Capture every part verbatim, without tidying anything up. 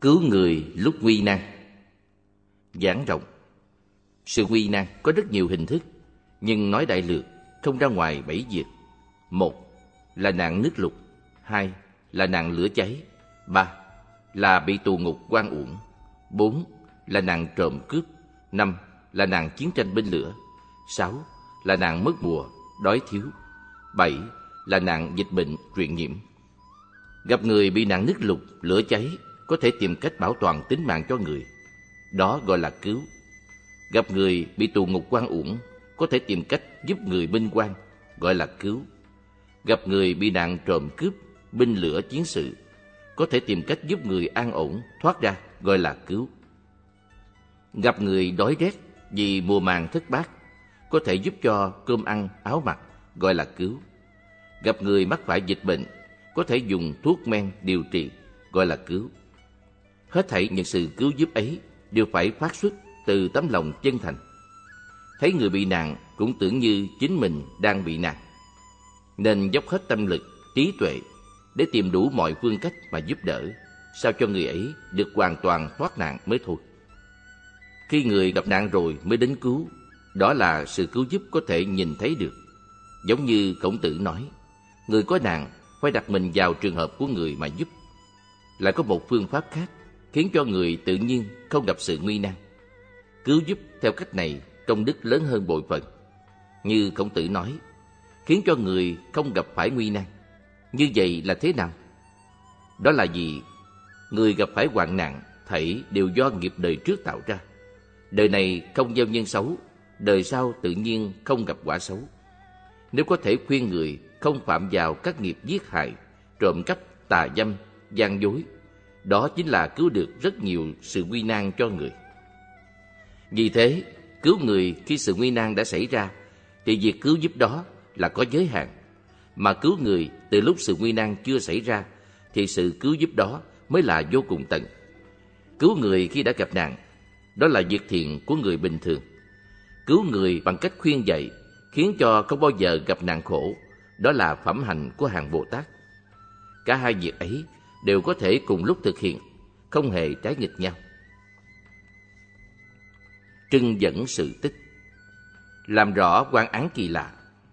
Cứu người lúc nguy nan. Giảng rộng. Sự nguy nan có rất nhiều hình thức, nhưng nói đại lược không ra ngoài bảy việc. Một là nạn nước lụt. Hai là nạn lửa cháy. Ba là bị tù ngục oan uổng. Bốn là nạn trộm cướp. Năm là nạn chiến tranh binh lửa. Sáu là nạn mất mùa, đói thiếu. Bảy là nạn dịch bệnh truyền nhiễm. Gặp người bị nạn nước lụt, lửa cháy, có thể tìm cách bảo toàn tính mạng cho người. Đó gọi là cứu. Gặp người bị tù ngục oan uổng, có thể tìm cách giúp người minh oan, gọi là cứu. Gặp người bị nạn trộm cướp, binh lửa chiến sự, có thể tìm cách giúp người an ổn, thoát ra, gọi là cứu. Gặp người đói rét vì mùa màng thất bát, có thể giúp cho cơm ăn, áo mặc, gọi là cứu. Gặp người mắc phải dịch bệnh, có thể dùng thuốc men điều trị, gọi là cứu. Hết thảy những sự cứu giúp ấy đều phải phát xuất từ tấm lòng chân thành. Thấy người bị nạn cũng tưởng như chính mình đang bị nạn, nên dốc hết tâm lực, trí tuệ để tìm đủ mọi phương cách mà giúp đỡ, sao cho người ấy được hoàn toàn thoát nạn mới thôi. Khi người gặp nạn rồi mới đến cứu, đó là sự cứu giúp có thể nhìn thấy được. Giống như Khổng Tử nói, người có nạn phải đặt mình vào trường hợp của người mà giúp. Lại có một phương pháp khác khiến cho người tự nhiên không gặp sự nguy nan. Cứu giúp theo cách này công đức lớn hơn bội phần. Như Khổng Tử nói, khiến cho người không gặp phải nguy nan. Như vậy là thế nào? Đó là vì người gặp phải hoạn nạn thảy đều do nghiệp đời trước tạo ra. Đời này không gieo nhân xấu, đời sau tự nhiên không gặp quả xấu. Nếu có thể khuyên người không phạm vào các nghiệp giết hại, trộm cắp, tà dâm, gian dối, đó chính là cứu được rất nhiều sự nguy nan cho người. Vì thế, cứu người khi sự nguy nan đã xảy ra, thì việc cứu giúp đó là có giới hạn. Mà cứu người từ lúc sự nguy nan chưa xảy ra, thì sự cứu giúp đó mới là vô cùng tận. Cứu người khi đã gặp nạn, đó là việc thiện của người bình thường. Cứu người bằng cách khuyên dạy, khiến cho không bao giờ gặp nạn khổ, đó là phẩm hạnh của hàng Bồ Tát. Cả hai việc ấy đều có thể cùng lúc thực hiện, không hề trái nghịch nhau. Trưng dẫn sự tích. Làm rõ quan án kỳ lạ.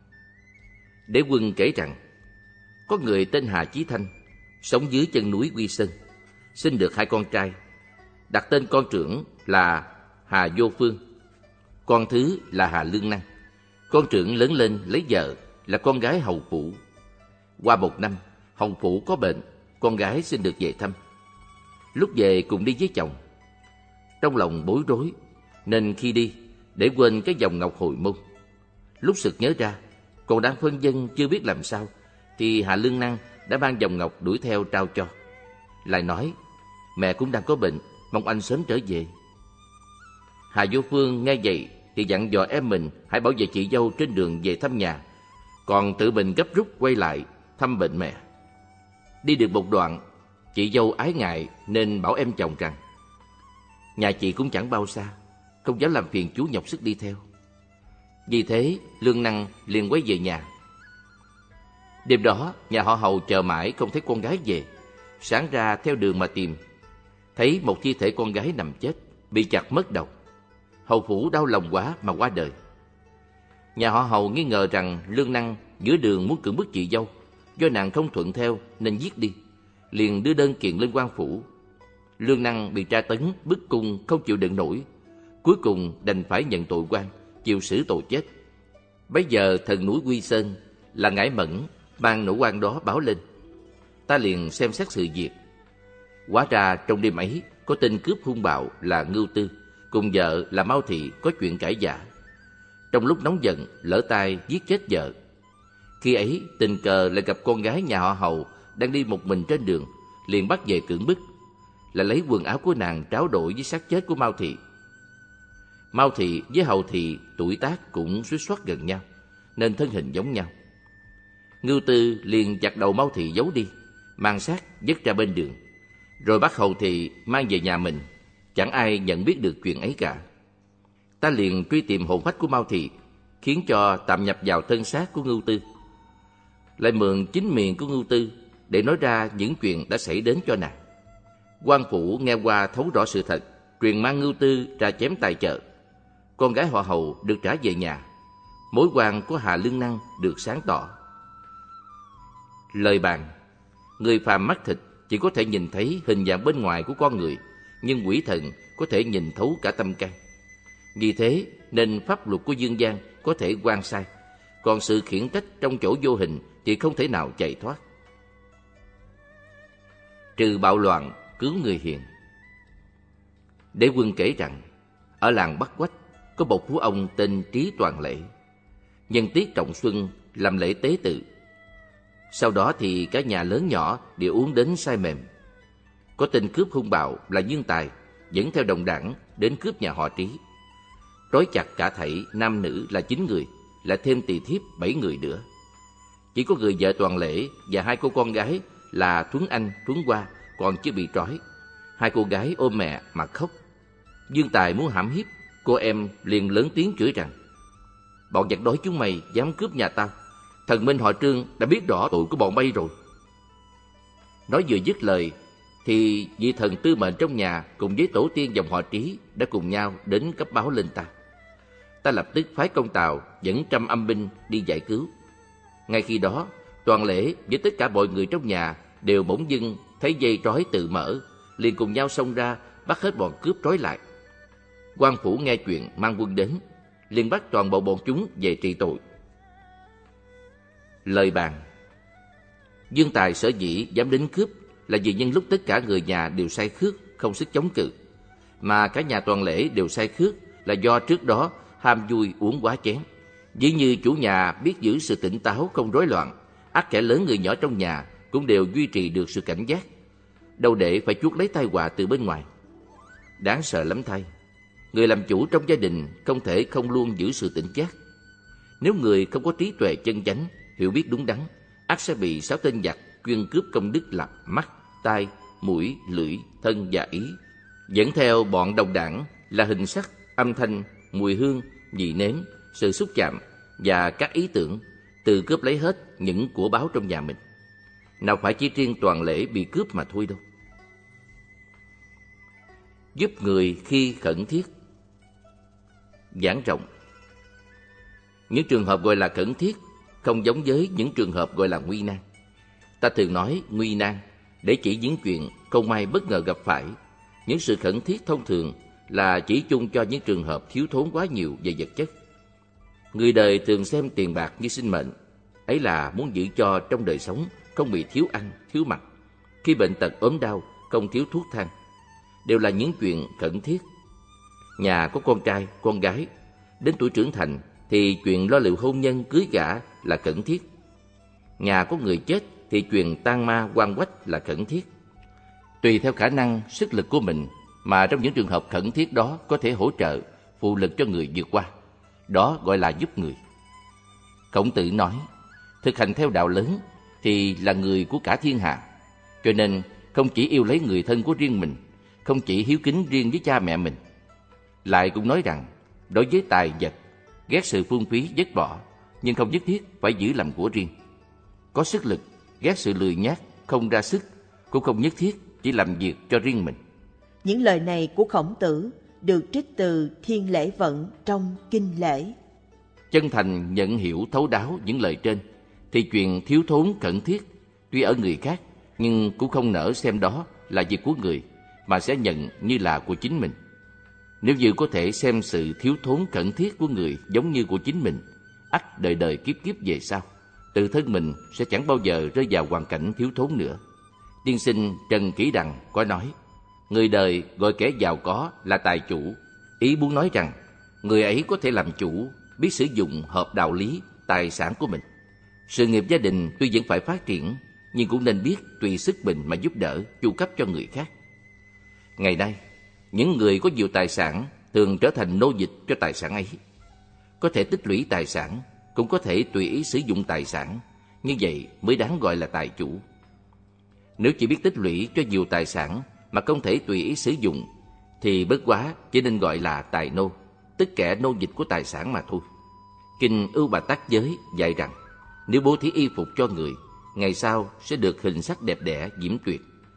Đế Quân kể rằng, có người tên Hà Chí Thanh, sống dưới chân núi Quy Sơn, sinh được hai con trai, đặt tên con trưởng là Hà Vô Phương, con thứ là Hà Lương Năng. Con trưởng lớn lên lấy vợ là con gái hầu phủ. Qua một năm, hầu phủ có bệnh, con gái xin được về thăm. Lúc về cùng đi với chồng. Trong lòng bối rối, nên khi đi để quên cái vòng ngọc hồi môn. Lúc sực nhớ ra, còn đang phân vân chưa biết làm sao, thì Hà Lương Năng đã mang vòng ngọc đuổi theo trao cho. Lại nói, mẹ cũng đang có bệnh, mong anh sớm trở về. Hà Vô Phương nghe vậy thì dặn dò em mình hãy bảo vệ chị dâu trên đường về thăm nhà, còn tự mình gấp rút quay lại thăm bệnh mẹ. Đi được một đoạn, chị dâu ái ngại nên bảo em chồng rằng, nhà chị cũng chẳng bao xa, không dám làm phiền chú nhọc sức đi theo. Vì thế Lương Năng liền quay về nhà. Đêm đó nhà họ Hầu chờ mãi không thấy con gái về. Sáng ra theo đường mà tìm, thấy một thi thể con gái nằm chết, bị chặt mất đầu. Hầu phủ đau lòng quá mà qua đời. Nhà họ Hầu nghi ngờ rằng Lương Năng giữa đường muốn cưỡng bức chị dâu, do nàng không thuận theo nên giết đi, liền đưa đơn kiện lên quan phủ. Lương Năng bị tra tấn bức cung không chịu đựng nổi, cuối cùng đành phải nhận tội oan, chịu xử tội chết. Bấy giờ thần núi Quy Sơn là Ngải Mẫn mang nỗi oan đó báo lên. Ta liền xem xét sự việc. Hóa ra trong đêm ấy có tên cướp hung bạo là Ngưu Tư cùng vợ là Mao Thị có chuyện cãi vã. Trong lúc nóng giận lỡ tay giết chết vợ. Khi ấy tình cờ lại gặp con gái nhà họ Hầu đang đi một mình trên đường, liền bắt về cưỡng bức, là lấy quần áo của nàng tráo đổi với xác chết của Mao Thị. Mao Thị với Hầu Thị tuổi tác cũng suýt soát gần nhau, nên thân hình giống nhau. Ngưu Tư liền chặt đầu Mao Thị giấu đi, mang xác vứt ra bên đường, rồi bắt Hầu Thị mang về nhà mình. Chẳng ai nhận biết được chuyện ấy cả. Ta liền truy tìm hồn phách của Mao Thị, khiến cho tạm nhập vào thân xác của Ngưu Tư, lại mượn chính miệng của Ngưu Tư để nói ra những chuyện đã xảy đến cho nàng. Quan phủ nghe qua thấu rõ sự thật, truyền mang Ngưu Tư ra chém tại chợ. Con gái họ Hầu được trả về nhà. Mối quan của Hà Lương Năng được sáng tỏ. Lời bàn: người phàm mắt thịt chỉ có thể nhìn thấy hình dạng bên ngoài của con người, nhưng quỷ thần có thể nhìn thấu cả tâm can. Vì thế nên pháp luật của dương gian có thể oan sai, còn sự khiển trách trong chỗ vô hình thì không thể nào chạy thoát. Trừ bạo loạn, cứu người hiền. Đế Quân kể rằng, ở làng Bắc Quách có một phú ông tên Trí Toàn Lễ. Nhân tiết trọng xuân làm lễ tế tự. Sau đó thì cả nhà lớn nhỏ đều uống đến say mềm. Có tên cướp hung bạo là Dương Tài dẫn theo đồng đảng đến cướp nhà họ Trí. Trói chặt cả thảy nam nữ là chín người, lại thêm tỳ thiếp bảy người nữa. Chỉ có người vợ Toàn Lễ và hai cô con gái là Thuấn Anh, Thuấn Hoa còn chưa bị trói. Hai cô gái ôm mẹ mà khóc. Dương Tài muốn hãm hiếp, cô em liền lớn tiếng chửi rằng: bọn giặc đói chúng mày dám cướp nhà tao, thần minh họ Trương đã biết rõ tội của bọn bay rồi. Nói vừa dứt lời thì vị thần tư mệnh trong nhà cùng với tổ tiên dòng họ Trí đã cùng nhau đến cấp báo lên ta. Ta lập tức phái công tàu dẫn trăm âm binh đi giải cứu. Ngay khi đó, Toàn Lễ với tất cả mọi người trong nhà đều bỗng dưng thấy dây trói tự mở, liền cùng nhau xông ra bắt hết bọn cướp trói lại. Quan phủ nghe chuyện mang quân đến, liền bắt toàn bộ bọn chúng về trị tội. Lời bàn: Dương Tài sở dĩ dám đến cướp là vì nhân lúc tất cả người nhà đều say khước, không sức chống cự, mà cả nhà Toàn Lễ đều say khước là do trước đó ham vui uống quá chén. Dĩ như chủ nhà biết giữ sự tỉnh táo không rối loạn, ắt kẻ lớn người nhỏ trong nhà cũng đều duy trì được sự cảnh giác, đâu để phải chuốc lấy tai họa từ bên ngoài. Đáng sợ lắm thay, người làm chủ trong gia đình không thể không luôn giữ sự tỉnh giác. Nếu người không có trí tuệ chân chánh, hiểu biết đúng đắn, ắt sẽ bị sáu tên giặc chuyên cướp công đức là mắt, tai, mũi, lưỡi, thân và ý, dẫn theo bọn đồng đảng là hình sắc, âm thanh, mùi hương, vị nếm, sự xúc chạm và các ý tưởng, từ cướp lấy hết những của báu trong nhà mình. Nào phải chỉ riêng Toàn Lễ bị cướp mà thôi đâu. Giúp người khi khẩn thiết. Giảng rộng: những trường hợp gọi là khẩn thiết không giống với những trường hợp gọi là nguy nan. Ta thường nói nguy nan để chỉ những chuyện không may bất ngờ gặp phải. Những sự khẩn thiết thông thường là chỉ chung cho những trường hợp thiếu thốn quá nhiều về vật chất. Người đời thường xem tiền bạc như sinh mệnh, ấy là muốn giữ cho trong đời sống không bị thiếu ăn, thiếu mặc. Khi bệnh tật ốm đau, không thiếu thuốc thang, đều là những chuyện khẩn thiết. Nhà có con trai, con gái đến tuổi trưởng thành thì chuyện lo liệu hôn nhân cưới gả là khẩn thiết. Nhà có người chết thì chuyện tang ma oan oách là khẩn thiết. Tùy theo khả năng, sức lực của mình mà trong những trường hợp khẩn thiết đó có thể hỗ trợ, phụ lực cho người vượt qua. Đó gọi là giúp người. Khổng Tử nói, thực hành theo đạo lớn thì là người của cả thiên hạ. Cho nên không chỉ yêu lấy người thân của riêng mình, không chỉ hiếu kính riêng với cha mẹ mình. Lại cũng nói rằng, đối với tài vật, ghét sự phung phí vứt bỏ, nhưng không nhất thiết phải giữ làm của riêng. Có sức lực, ghét sự lười nhác, không ra sức, cũng không nhất thiết chỉ làm việc cho riêng mình. Những lời này của Khổng Tử được trích từ Thiên Lễ Vận trong Kinh Lễ. Chân thành nhận hiểu thấu đáo những lời trên, thì chuyện thiếu thốn khẩn thiết tuy ở người khác, nhưng cũng không nỡ xem đó là việc của người, mà sẽ nhận như là của chính mình. Nếu như có thể xem sự thiếu thốn khẩn thiết của người giống như của chính mình, ắt đời đời kiếp kiếp về sau, tự thân mình sẽ chẳng bao giờ rơi vào hoàn cảnh thiếu thốn nữa. Tiên sinh Trần Kỷ Đằng có nói, người đời gọi kẻ giàu có là tài chủ. Ý muốn nói rằng, người ấy có thể làm chủ, biết sử dụng hợp đạo lý, tài sản của mình. Sự nghiệp gia đình tuy vẫn phải phát triển, nhưng cũng nên biết tùy sức mình mà giúp đỡ, chu cấp cho người khác. Ngày nay, những người có nhiều tài sản thường trở thành nô dịch cho tài sản ấy. Có thể tích lũy tài sản, cũng có thể tùy ý sử dụng tài sản, như vậy mới đáng gọi là tài chủ. Nếu chỉ biết tích lũy cho nhiều tài sản mà không thể tùy ý sử dụng, thì bất quá chỉ nên gọi là tài nô, tức kẻ nô dịch của tài sản mà thôi. Kinh Ưu Bà Tắc Giới dạy rằng, nếu bố thí y phục cho người, ngày sau sẽ được hình sắc đẹp đẽ diễm tuyệt.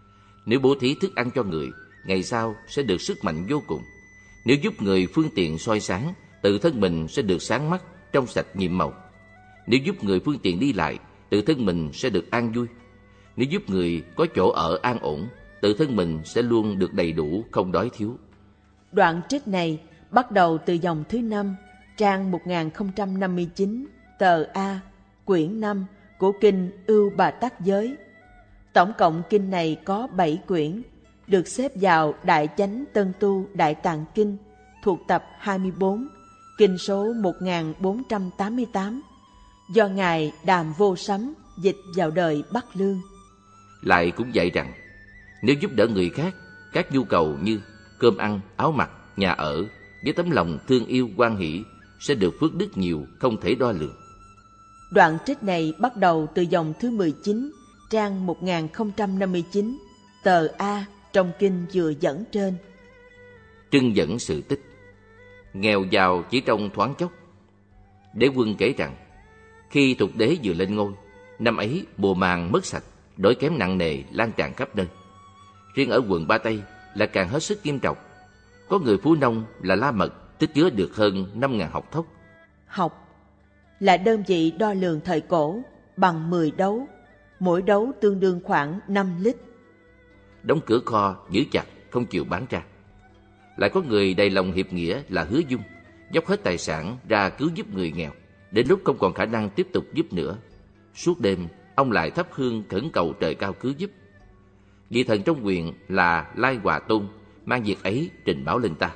Nếu bố thí thức ăn cho người, ngày sau sẽ được sức mạnh vô cùng. Nếu giúp người phương tiện soi sáng, tự thân mình sẽ được sáng mắt, trong sạch nhiệm màu. Nếu giúp người phương tiện đi lại, tự thân mình sẽ được an vui. Nếu giúp người có chỗ ở an ổn, tự thân mình sẽ luôn được đầy đủ, không đói thiếu. Đoạn trích này bắt đầu từ dòng thứ năm, trang một nghìn không trăm năm mươi chín, tờ A, quyển năm của kinh Ưu Bà Tắc Giới. Tổng cộng kinh này có bảy quyển, được xếp vào Đại Chánh Tân Tu Đại Tạng Kinh, thuộc tập hai mươi bốn, kinh số một nghìn bốn trăm tám mươi tám, do Ngài Đàm Vô Sấm dịch vào đời Bắc Lương. Lại cũng dạy rằng, nếu giúp đỡ người khác, các nhu cầu như cơm ăn, áo mặc, nhà ở, với tấm lòng thương yêu hoan hỷ, sẽ được phước đức nhiều, không thể đo lường. Đoạn trích này bắt đầu từ dòng thứ mười chín, trang một nghìn không trăm năm mươi chín, tờ A trong kinh vừa dẫn trên. Trưng dẫn sự tích. Nghèo giàu chỉ trong thoáng chốc. Đế quân kể rằng, khi Thục Đế vừa lên ngôi, năm ấy mùa màng mất sạch, đói kém nặng nề lan tràn khắp nơi. Riêng ở quận Ba Tây là càng hết sức nghiêm trọng. Có người phú nông là La Mật tích chứa được hơn năm nghìn hộc thóc. Hộc là đơn vị đo lường thời cổ, bằng mười đấu, mỗi đấu tương đương khoảng năm lít. Đóng cửa kho giữ chặt, không chịu bán ra. Lại có người đầy lòng hiệp nghĩa là Hứa Dung, dốc hết tài sản ra cứu giúp người nghèo. Đến lúc không còn khả năng tiếp tục giúp nữa, suốt đêm ông lại thắp hương khẩn cầu trời cao cứu giúp. Vị thần trong huyện là Lai Hòa Tôn mang việc ấy trình báo lên ta.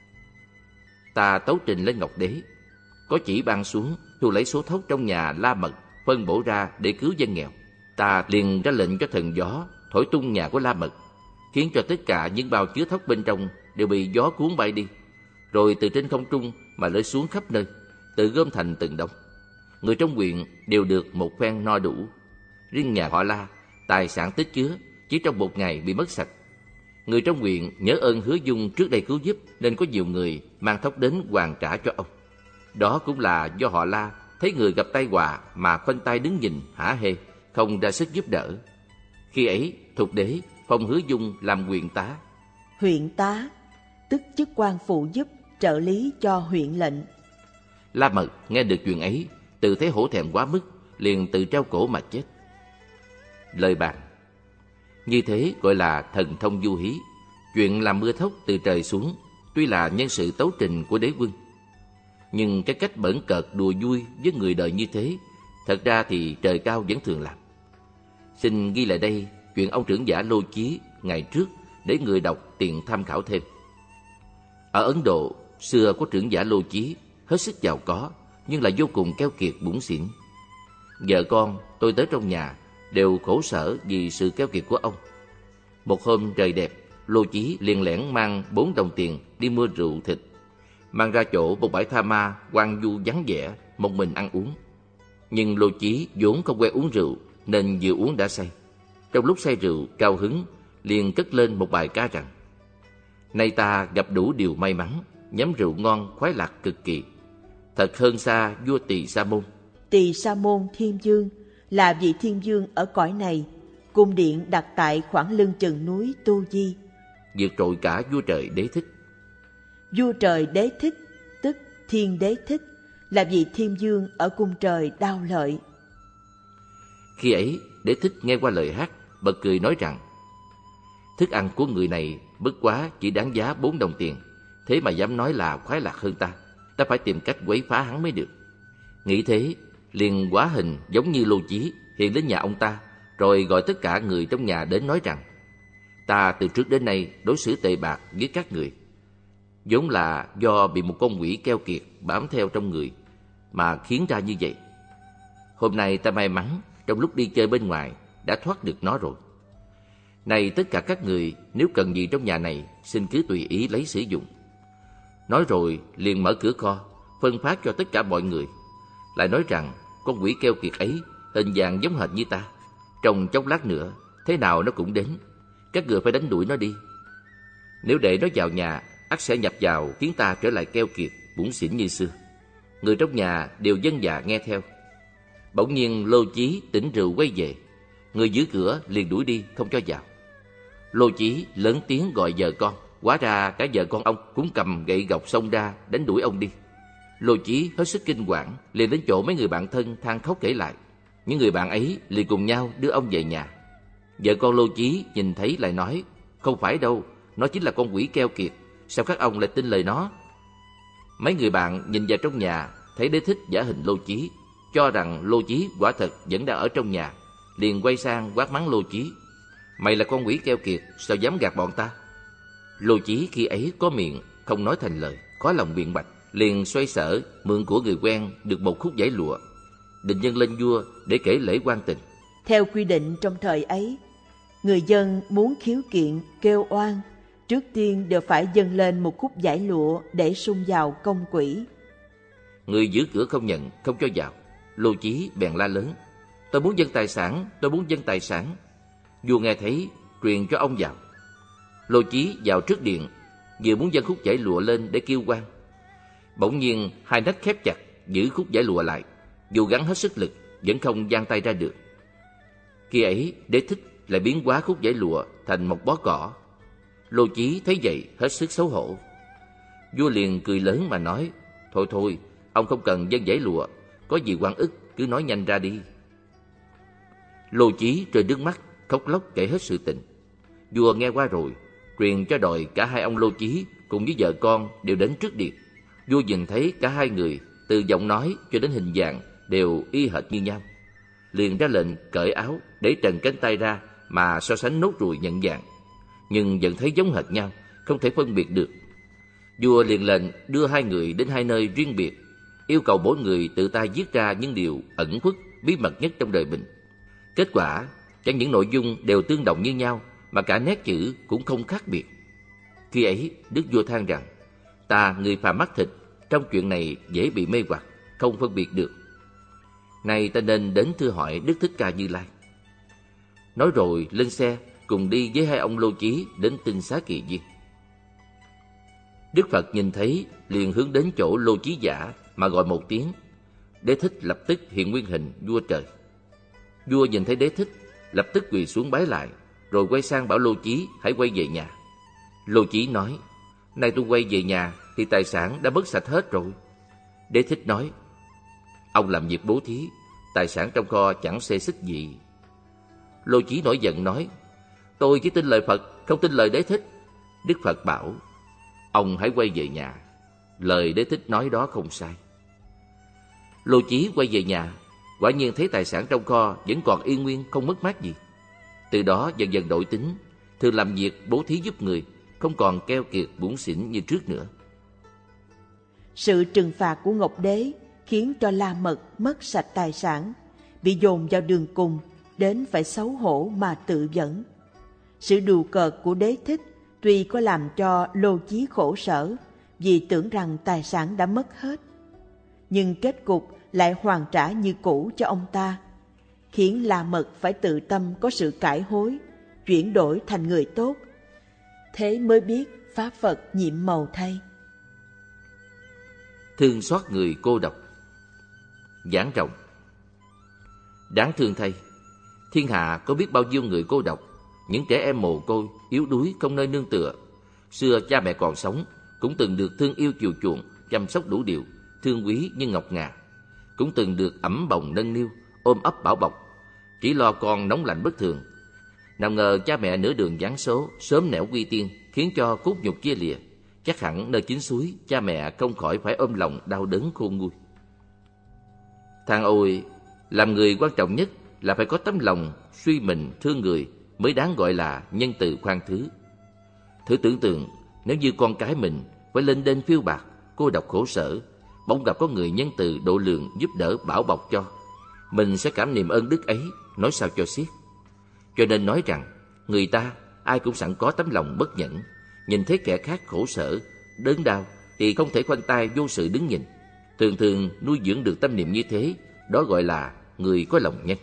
Ta tấu trình lên Ngọc Đế, có chỉ ban xuống thu lấy số thóc trong nhà La Mật, phân bổ ra để cứu dân nghèo. Ta liền ra lệnh cho thần gió thổi tung nhà của La Mật, khiến cho tất cả những bao chứa thóc bên trong đều bị gió cuốn bay đi, rồi từ trên không trung mà rơi xuống khắp nơi, tự gom thành từng đống. Người trong huyện đều được một phen no đủ. Riêng nhà họ La, tài sản tích chứa chỉ trong một ngày bị mất sạch. Người trong huyện nhớ ơn Hứa Dung trước đây cứu giúp, nên có nhiều người mang thóc đến hoàn trả cho ông. Đó cũng là do họ La thấy người gặp tai họa mà khoanh tay đứng nhìn hả hê, không ra sức giúp đỡ. Khi ấy Thục Đế phong Hứa Dung làm huyện tá. Huyện tá tức chức quan phụ giúp trợ lý cho huyện lệnh. La Mật nghe được chuyện ấy, tự thấy hổ thẹn quá mức, liền tự treo cổ mà chết. Lời bàn. Như thế gọi là thần thông du hí. Chuyện làm mưa thóc từ trời xuống tuy là nhân sự tấu trình của đế quân, nhưng cái cách bỡn cợt đùa vui với người đời như thế, thật ra thì trời cao vẫn thường làm. Xin ghi lại đây chuyện ông trưởng giả Lô Chí ngày trước để người đọc tiện tham khảo thêm. Ở Ấn Độ, xưa có trưởng giả Lô Chí hết sức giàu có, nhưng lại vô cùng keo kiệt bủn xỉn. Vợ con, tôi tới trong nhà đều khổ sở vì sự keo kiệt của ông. Một hôm trời đẹp, Lô Chí liền lẻn mang bốn đồng tiền đi mua rượu thịt, mang ra chỗ một bãi tha ma hoang vu vắng vẻ, một mình ăn uống. Nhưng Lô Chí vốn không quen uống rượu, nên vừa uống đã say. Trong lúc say rượu cao hứng, liền cất lên một bài ca rằng: nay ta gặp đủ điều may mắn, nhắm rượu ngon khoái lạc cực kỳ, thật hơn xa vua Tỳ Sa Môn. Tỳ Sa Môn Thiên Vương là vị thiên vương ở cõi này, cung điện đặt tại khoảng lưng chừng núi Tu Di, vượt trội cả vua trời Đế Thích. Vua trời Đế Thích tức Thiên Đế Thích là vị thiên vương ở cung trời Đao Lợi. Khi ấy Đế Thích nghe qua lời hát, bật cười nói rằng: thức ăn của người này bất quá chỉ đáng giá bốn đồng tiền, thế mà dám nói là khoái lạc hơn ta, ta phải tìm cách quấy phá hắn mới được. Nghĩ thế, liền hóa hình giống như Lô Chí hiện đến nhà ông ta, rồi gọi tất cả người trong nhà đến nói rằng: ta từ trước đến nay đối xử tệ bạc với các người, vốn là do bị một con quỷ keo kiệt bám theo trong người mà khiến ra như vậy. Hôm nay ta may mắn trong lúc đi chơi bên ngoài đã thoát được nó rồi. Này tất cả các người, nếu cần gì trong nhà này, xin cứ tùy ý lấy sử dụng. Nói rồi liền mở cửa kho, phân phát cho tất cả mọi người. Lại nói rằng con quỷ keo kiệt ấy hình dạng giống hệt như ta, trong chốc lát nữa thế nào nó cũng đến, các người phải đánh đuổi nó đi. Nếu để nó vào nhà, ắt sẽ nhập vào khiến ta trở lại keo kiệt bủn xỉn như xưa. Người trong nhà đều vâng dạ nghe theo. Bỗng nhiên Lô Chí tỉnh rượu quay về, người giữ cửa liền đuổi đi không cho vào. Lô Chí lớn tiếng gọi vợ con. Hóa ra cả vợ con ông cũng cầm gậy gộc xông ra đánh đuổi ông đi. Lô Chí hết sức kinh hoàng, liền đến chỗ mấy người bạn thân than khóc kể lại. Những người bạn ấy liền cùng nhau đưa ông về nhà. Vợ con Lô Chí nhìn thấy lại nói: không phải đâu, nó chính là con quỷ keo kiệt, sao các ông lại tin lời nó? Mấy người bạn nhìn vào trong nhà, thấy Đế Thích giả hình Lô Chí, cho rằng Lô Chí quả thật vẫn đang ở trong nhà, liền quay sang quát mắng Lô Chí: mày là con quỷ keo kiệt, sao dám gạt bọn ta? Lô Chí khi ấy có miệng không nói thành lời, khó lòng biện bạch, liền xoay sở mượn của người quen được một khúc giải lụa, định dâng lên vua để kể lễ quan tình. Theo quy định trong thời ấy, người dân muốn khiếu kiện, kêu oan, trước tiên đều phải dâng lên một khúc giải lụa để sung vào công quỷ. Người giữ cửa không nhận, không cho vào. Lô Chí bèn la lớn: tôi muốn dâng tài sản, tôi muốn dâng tài sản. Vua nghe thấy, truyền cho ông vào. Lô Chí vào trước điện, vừa muốn dâng khúc giải lụa lên để kêu quan. Bỗng nhiên hai nách khép chặt, giữ khúc giải lụa lại. Dù gắng hết sức lực, vẫn không giang tay ra được. Khi ấy, Đế Thích lại biến hóa khúc giải lụa thành một bó cỏ. Lô Chí thấy vậy hết sức xấu hổ. Vua liền cười lớn mà nói: thôi thôi, ông không cần dâng giải lụa, có gì oan ức cứ nói nhanh ra đi. Lô Chí rơi nước mắt, khóc lóc kể hết sự tình. Vua nghe qua rồi, truyền cho đòi cả hai ông Lô Chí cùng với vợ con đều đến trước điện. Vua nhìn thấy cả hai người, từ giọng nói cho đến hình dạng đều y hệt như nhau, liền ra lệnh cởi áo, để trần cánh tay ra mà so sánh nốt ruồi nhận dạng, nhưng vẫn thấy giống hệt nhau, không thể phân biệt được. Vua liền lệnh đưa hai người đến hai nơi riêng biệt, yêu cầu mỗi người tự tay viết ra những điều ẩn khuất, bí mật nhất trong đời mình. Kết quả, chẳng những nội dung đều tương đồng như nhau, mà cả nét chữ cũng không khác biệt. Khi ấy, đức vua than rằng: ta người phàm mắt thịt, trong chuyện này dễ bị mê hoặc, không phân biệt được. Nay ta nên đến thưa hỏi Đức Thích Ca Như Lai. Nói rồi lên xe, cùng đi với hai ông Lô Chí đến Tinh Xá Kỳ Viên. Đức Phật nhìn thấy, liền hướng đến chỗ Lô Chí giả mà gọi một tiếng. Đế Thích lập tức hiện nguyên hình vua trời. Vua nhìn thấy Đế Thích, lập tức quỳ xuống bái lại, rồi quay sang bảo Lô Chí hãy quay về nhà. Lô Chí nói: nay tôi quay về nhà thì tài sản đã mất sạch hết rồi. Đế Thích nói: ông làm việc bố thí, tài sản trong kho chẳng xê xích gì. Lô Chí nổi giận nói: tôi chỉ tin lời Phật, không tin lời Đế Thích. Đức Phật bảo: ông hãy quay về nhà, lời Đế Thích nói đó không sai. Lô Chí quay về nhà, quả nhiên thấy tài sản trong kho vẫn còn y nguyên, không mất mát gì. Từ đó dần dần đổi tính, thường làm việc bố thí giúp người, không còn keo kiệt bủn xỉn như trước nữa. Sự trừng phạt của Ngọc Đế khiến cho La Mật mất sạch tài sản, bị dồn vào đường cùng, đến phải xấu hổ mà tự vẫn. Sự đùa cợt của Đế Thích tuy có làm cho Lô Chí khổ sở, vì tưởng rằng tài sản đã mất hết, nhưng kết cục lại hoàn trả như cũ cho ông ta, khiến La Mật phải tự tâm có sự cải hối, chuyển đổi thành người tốt. Thế mới biết Pháp Phật nhiệm màu thay. Thương xót người cô độc. Giảng rộng. Đáng thương thay, thiên hạ có biết bao nhiêu người cô độc, những trẻ em mồ côi, yếu đuối không nơi nương tựa. Xưa cha mẹ còn sống cũng từng được thương yêu chiều chuộng, chăm sóc đủ điều, thương quý như ngọc ngà, cũng từng được ẵm bồng nâng niu, ôm ấp bảo bọc, chỉ lo con nóng lạnh bất thường. Nào ngờ cha mẹ nửa đường giáng số, sớm nẻo quy tiên, khiến cho cốt nhục chia lìa. Chắc hẳn nơi chín suối, cha mẹ không khỏi phải ôm lòng đau đớn khôn nguôi. Than ôi, làm người quan trọng nhất là phải có tấm lòng suy mình thương người, mới đáng gọi là nhân từ khoan thứ. Thử tưởng tượng, nếu như con cái mình phải lên đên phiêu bạc, cô độc khổ sở, bỗng gặp có người nhân từ độ lượng giúp đỡ bảo bọc cho, mình sẽ cảm niệm ơn đức ấy, nói sao cho xiết. Cho nên nói rằng, người ta ai cũng sẵn có tấm lòng bất nhẫn, nhìn thấy kẻ khác khổ sở, đớn đau thì không thể khoanh tay vô sự đứng nhìn. Thường thường nuôi dưỡng được tâm niệm như thế, đó gọi là người có lòng nhân.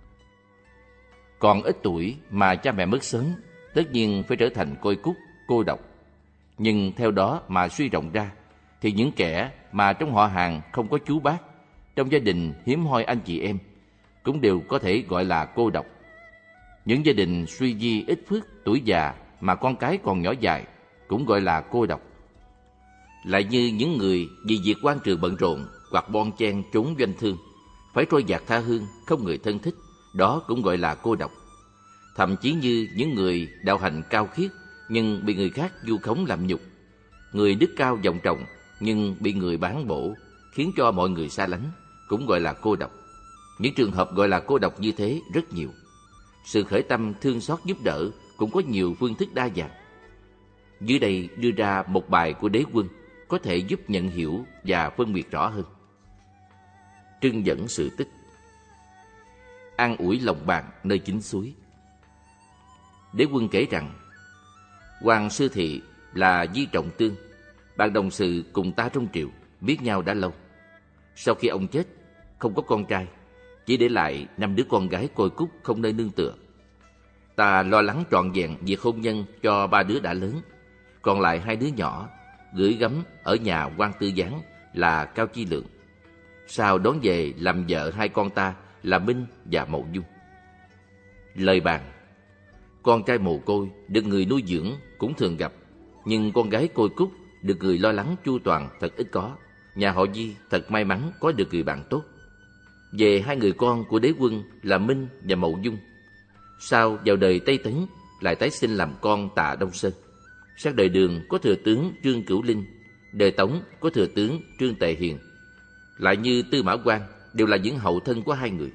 Còn ít tuổi mà cha mẹ mất sớm, tất nhiên phải trở thành côi cút, cô độc. Nhưng theo đó mà suy rộng ra, thì những kẻ mà trong họ hàng không có chú bác, trong gia đình hiếm hoi anh chị em, cũng đều có thể gọi là cô độc. Những gia đình suy vi ít phước, tuổi già mà con cái còn nhỏ dại cũng gọi là cô độc. Lại như những người vì việc quan trường bận rộn hoặc bon chen trốn doanh thương, phải trôi dạt tha hương, không người thân thích, đó cũng gọi là cô độc. Thậm chí như những người đạo hạnh cao khiết nhưng bị người khác vu khống làm nhục, người đức cao vọng trọng nhưng bị người bán bổ, khiến cho mọi người xa lánh, cũng gọi là cô độc. Những trường hợp gọi là cô độc như thế rất nhiều. Sự khởi tâm thương xót giúp đỡ cũng có nhiều phương thức đa dạng. Dưới đây đưa ra một bài của Đế Quân có thể giúp nhận hiểu và phân biệt rõ hơn. Trưng dẫn sự tích. An ủi lòng bạn nơi chính suối. Đế Quân kể rằng, Hoàng Sư Thị là Di Trọng Tương, bạn đồng sự cùng ta trong triều, biết nhau đã lâu. Sau khi ông chết, không có con trai, chỉ để lại năm đứa con gái côi cút không nơi nương tựa. Ta lo lắng trọn vẹn việc hôn nhân cho ba đứa đã lớn, còn lại hai đứa nhỏ gửi gắm ở nhà quan tư gián là Cao Chi Lượng. Sao đón về làm vợ hai con ta là Minh và Mậu Dung. Lời bàn: con trai mồ côi được người nuôi dưỡng cũng thường gặp, nhưng con gái côi cút được người lo lắng chu toàn thật ít có. Nhà họ Di thật may mắn có được người bạn tốt. Về hai người con của Đế Quân là Minh và Mậu Dung, sau vào đời Tây Tấn lại tái sinh làm con Tạ Đông Sơn. Sang đời Đường có thừa tướng Trương Cửu Linh, đời Tống có thừa tướng Trương Tề Hiền, lại như Tư Mã Quan đều là những hậu thân của hai người.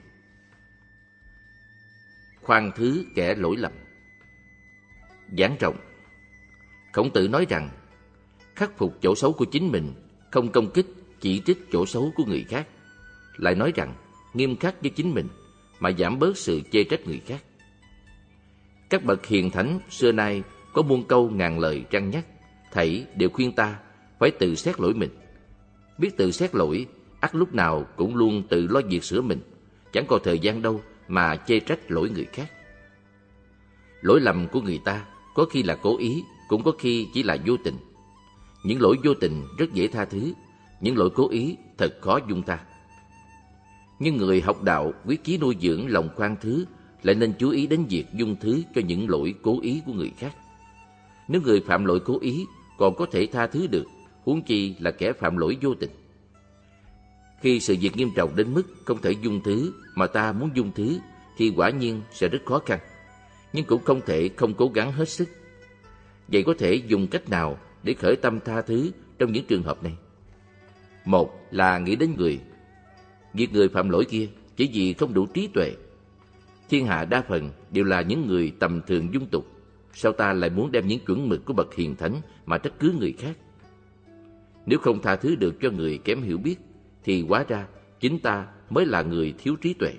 Khoan thứ kẻ lỗi lầm. Giảng trọng. Khổng Tử nói rằng, khắc phục chỗ xấu của chính mình, không công kích, chỉ trích chỗ xấu của người khác. Lại nói rằng, nghiêm khắc với chính mình mà giảm bớt sự chê trách người khác. Các bậc hiền thánh xưa nay có muôn câu ngàn lời răn nhắc, thảy đều khuyên ta phải tự xét lỗi mình. Biết tự xét lỗi, ắt lúc nào cũng luôn tự lo việc sửa mình, chẳng còn thời gian đâu mà chê trách lỗi người khác. Lỗi lầm của người ta có khi là cố ý, cũng có khi chỉ là vô tình. Những lỗi vô tình rất dễ tha thứ, những lỗi cố ý thật khó dung tha. Nhưng người học đạo quyết chí nuôi dưỡng lòng khoan thứ lại nên chú ý đến việc dung thứ cho những lỗi cố ý của người khác. Nếu người phạm lỗi cố ý còn có thể tha thứ được, huống chi là kẻ phạm lỗi vô tình. Khi sự việc nghiêm trọng đến mức không thể dung thứ mà ta muốn dung thứ thì quả nhiên sẽ rất khó khăn, nhưng cũng không thể không cố gắng hết sức. Vậy có thể dùng cách nào để khởi tâm tha thứ trong những trường hợp này? Một là nghĩ đến người. Việc người phạm lỗi kia chỉ vì không đủ trí tuệ. Thiên hạ đa phần đều là những người tầm thường dung tục, sao ta lại muốn đem những chuẩn mực của bậc hiền thánh mà trách cứ người khác? Nếu không tha thứ được cho người kém hiểu biết thì hóa ra chính ta mới là người thiếu trí tuệ.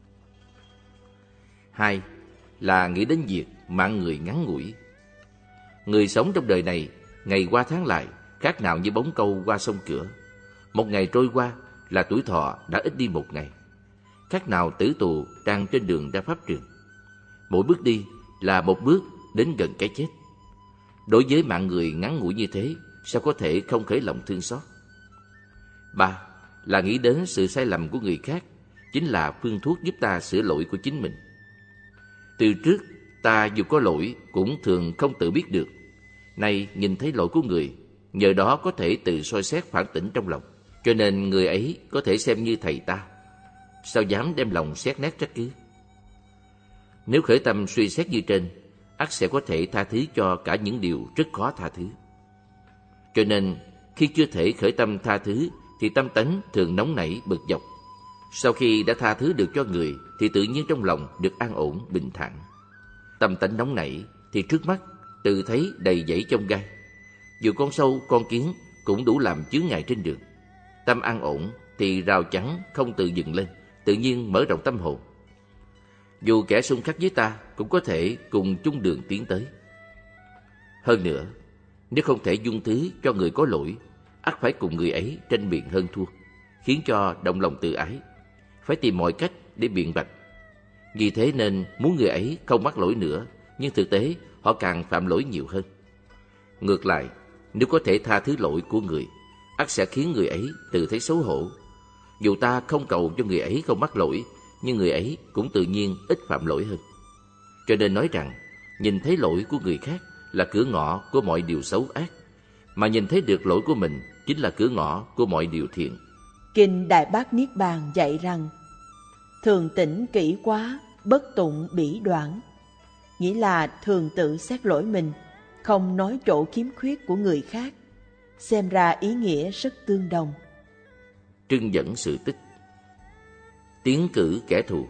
Hai là nghĩ đến việc mạng người ngắn ngủi. Người sống trong đời này, ngày qua tháng lại, khác nào như bóng câu qua sông cửa. Một ngày trôi qua là tuổi thọ đã ít đi một ngày, khác nào tử tù đang trên đường ra pháp trường. Mỗi bước đi là một bước đến gần cái chết. Đối với mạng người ngắn ngủi như thế, sao có thể không khởi lòng thương xót? Ba là nghĩ đến sự sai lầm của người khác, chính là phương thuốc giúp ta sửa lỗi của chính mình. Từ trước, ta dù có lỗi cũng thường không tự biết được. Nay nhìn thấy lỗi của người, nhờ đó có thể tự soi xét phản tỉnh trong lòng, cho nên người ấy có thể xem như thầy ta. Sao dám đem lòng xét nét trách cứ? Nếu khởi tâm suy xét như trên, ắt sẽ có thể tha thứ cho cả những điều rất khó tha thứ. Cho nên, khi chưa thể khởi tâm tha thứ thì tâm tánh thường nóng nảy bực dọc. Sau khi đã tha thứ được cho người thì tự nhiên trong lòng được an ổn bình thản. Tâm tánh nóng nảy thì trước mắt tự thấy đầy dẫy chông gai. Dù con sâu con kiến cũng đủ làm chướng ngại trên đường. Tâm an ổn thì rào chắn không tự dừng lên, tự nhiên mở rộng tâm hồn. Dù kẻ xung khắc với ta cũng có thể cùng chung đường tiến tới. Hơn nữa, nếu không thể dung thứ cho người có lỗi, ắt phải cùng người ấy tranh biện hơn thua, khiến cho động lòng tự ái, phải tìm mọi cách để biện bạch. Vì thế nên muốn người ấy không mắc lỗi nữa, nhưng thực tế họ càng phạm lỗi nhiều hơn. Ngược lại, nếu có thể tha thứ lỗi của người, ắt sẽ khiến người ấy tự thấy xấu hổ. Dù ta không cầu cho người ấy không mắc lỗi, nhưng người ấy cũng tự nhiên ít phạm lỗi hơn. Cho nên nói rằng nhìn thấy lỗi của người khác là cửa ngõ của mọi điều xấu ác, mà nhìn thấy được lỗi của mình chính là cửa ngõ của mọi điều thiện. Kinh Đại Bát Niết Bàn dạy rằng thường tỉnh kỹ quá, bất tụng bỉ đoản, nghĩa là thường tự xét lỗi mình, không nói chỗ khiếm khuyết của người khác. Xem ra ý nghĩa rất tương đồng. Trưng dẫn sự tích. Tiến cử kẻ thù.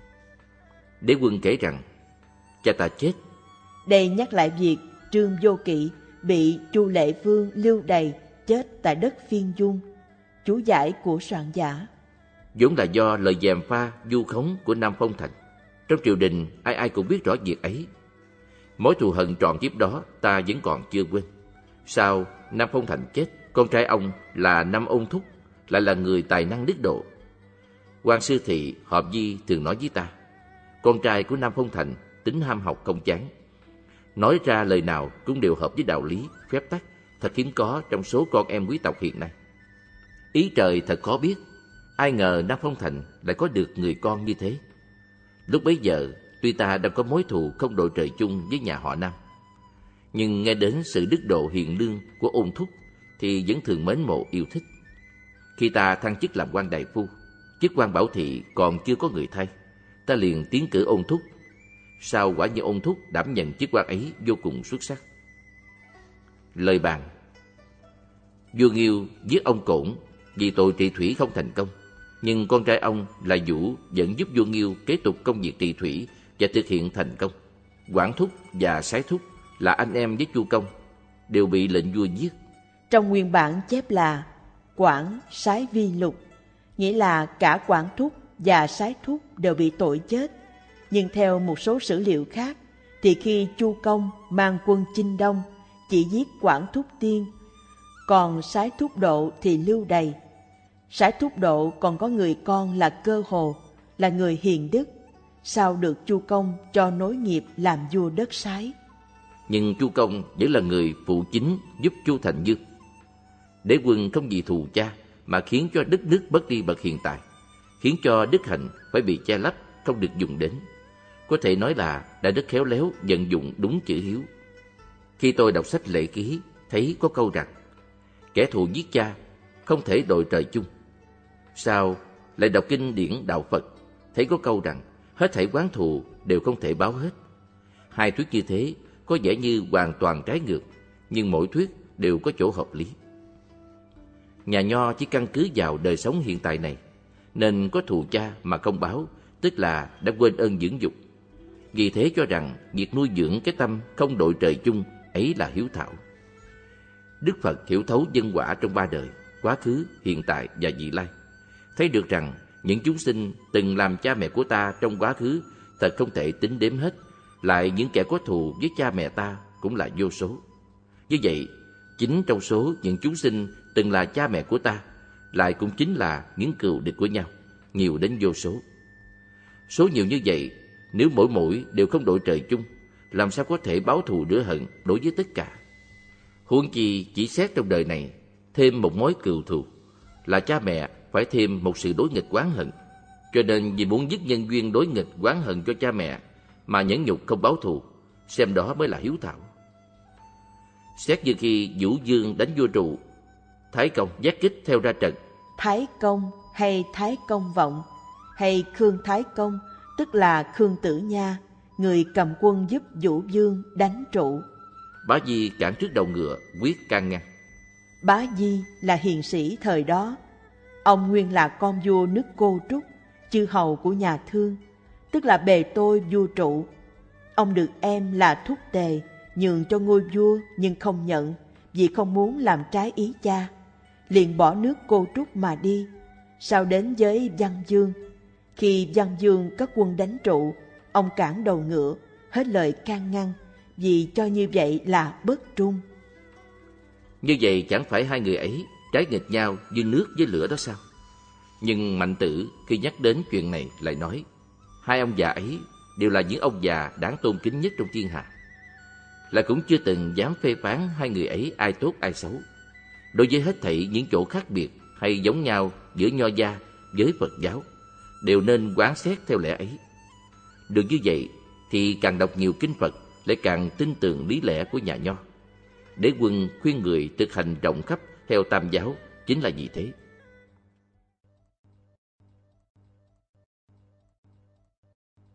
Đế Quân kể rằng cha ta chết. Đây nhắc lại việc Trương Vô Kỵ bị Chu Lệ Vương lưu đày chết tại đất Phiên Dung. Chú giải của soạn giả. Vốn là do lời gièm pha vu khống của Nam Phong Thành. Trong triều đình ai ai cũng biết rõ việc ấy. Mối thù hận trọn kiếp đó ta vẫn còn chưa quên. Sau Nam Phong Thành chết, con trai ông là Nam Ôn Thúc lại là người tài năng đức độ. Quan Sư Thị Hợp Di thường nói với ta, con trai của Nam Phong Thành tính ham học không chán, nói ra lời nào cũng đều hợp với đạo lý, phép tắc, thật hiếm có trong số con em quý tộc hiện nay. Ý trời thật khó biết, ai ngờ Nam Phong Thành lại có được người con như thế. Lúc bấy giờ, tuy ta đang có mối thù không đội trời chung với nhà họ Nam, nhưng nghe đến sự đức độ hiền lương của Ôn Thúc thì vẫn thường mến mộ yêu thích. Khi ta thăng chức làm quan đại phu, chức quan bảo thị còn chưa có người thay, ta liền tiến cử Ôn Thúc. Sau quả như Ôn Thúc đảm nhận chức quan ấy vô cùng xuất sắc. Lời bàn. Vua Nghiêu giết ông Cổn vì tội trị thủy không thành công, nhưng con trai ông là Vũ vẫn giúp vua Nghiêu kế tục công việc trị thủy và thực hiện thành công. Quản Thúc và Sái Thúc là anh em với Chu Công, đều bị lệnh vua giết. Trong nguyên bản chép là Quản Sái Vi Lục, nghĩa là cả Quản Thúc và Sái Thúc đều bị tội chết. Nhưng theo một số sử liệu khác thì khi Chu Công mang quân chinh Đông chỉ giết Quản Thúc Tiên, còn Sái Thúc Độ thì lưu đày. Sái Thúc Độ còn có người con là Cơ Hồ, là người hiền đức, sau được Chu Công cho nối nghiệp làm vua đất Sái. Nhưng Chu Công vẫn là người phụ chính giúp Chu Thành Dương. Đế Quân không vì thù cha mà khiến cho đất nước mất đi bậc hiền tài, khiến cho đức hạnh phải bị che lấp, không được dùng đến. Có thể nói là đã rất khéo léo vận dụng đúng chữ hiếu. Khi tôi đọc sách Lệ Ký, thấy có câu rằng kẻ thù giết cha không thể đội trời chung. Sau lại đọc kinh điển đạo Phật, thấy có câu rằng hết thảy oán thù đều không thể báo hết. Hai thuyết như thế có vẻ như hoàn toàn trái ngược, nhưng mỗi thuyết đều có chỗ hợp lý. Nhà Nho chỉ căn cứ vào đời sống hiện tại này, nên có thù cha mà không báo, tức là đã quên ơn dưỡng dục. Vì thế cho rằng việc nuôi dưỡng cái tâm không đội trời chung ấy là hiếu thảo. Đức Phật hiểu thấu nhân quả trong ba đời, quá khứ, hiện tại và vị lai, thấy được rằng những chúng sinh từng làm cha mẹ của ta trong quá khứ thật không thể tính đếm hết, lại những kẻ có thù với cha mẹ ta cũng là vô số. Như vậy, chính trong số những chúng sinh từng là cha mẹ của ta, lại cũng chính là những cừu địch của nhau, nhiều đến vô số. Số nhiều như vậy, nếu mỗi mỗi đều không đội trời chung, làm sao có thể báo thù rửa hận đối với tất cả? Huống chi chỉ xét trong đời này, thêm một mối cừu thù, là cha mẹ phải thêm một sự đối nghịch oán hận. Cho nên vì muốn dứt nhân duyên đối nghịch oán hận cho cha mẹ mà nhẫn nhục không báo thù, xem đó mới là hiếu thảo. Xét như khi Vũ Dương đánh vua Trụ, Thái Công giác kích theo ra trận. Thái Công hay Thái Công Vọng hay Khương Thái Công, tức là Khương Tử Nha, người cầm quân giúp Vũ Dương đánh Trụ. Bá Di cản trước đầu ngựa quyết can ngăn. Bá Di là hiền sĩ thời đó. Ông nguyên là con vua nước Cô Trúc, chư hầu của nhà Thương, tức là bề tôi vua Trụ. Ông được em là Thúc Tề nhường cho ngôi vua nhưng không nhận, vì không muốn làm trái ý cha, liền bỏ nước Cô Trúc mà đi. Sau đến với Văn Dương, khi Văn Dương cất quân đánh Trụ, ông cản đầu ngựa, hết lời can ngăn, vì cho như vậy là bất trung. Như vậy chẳng phải hai người ấy trái nghịch nhau như nước với lửa đó sao? Nhưng Mạnh Tử khi nhắc đến chuyện này lại nói, hai ông già ấy đều là những ông già đáng tôn kính nhất trong thiên hạ, là cũng chưa từng dám phê phán hai người ấy ai tốt ai xấu. Đối với hết thảy những chỗ khác biệt hay giống nhau giữa Nho gia với Phật giáo, đều nên quán xét theo lẽ ấy. Được như vậy, thì càng đọc nhiều kinh Phật lại càng tin tưởng lý lẽ của nhà Nho. Đế Quân khuyên người thực hành rộng khắp theo Tam giáo chính là vì thế.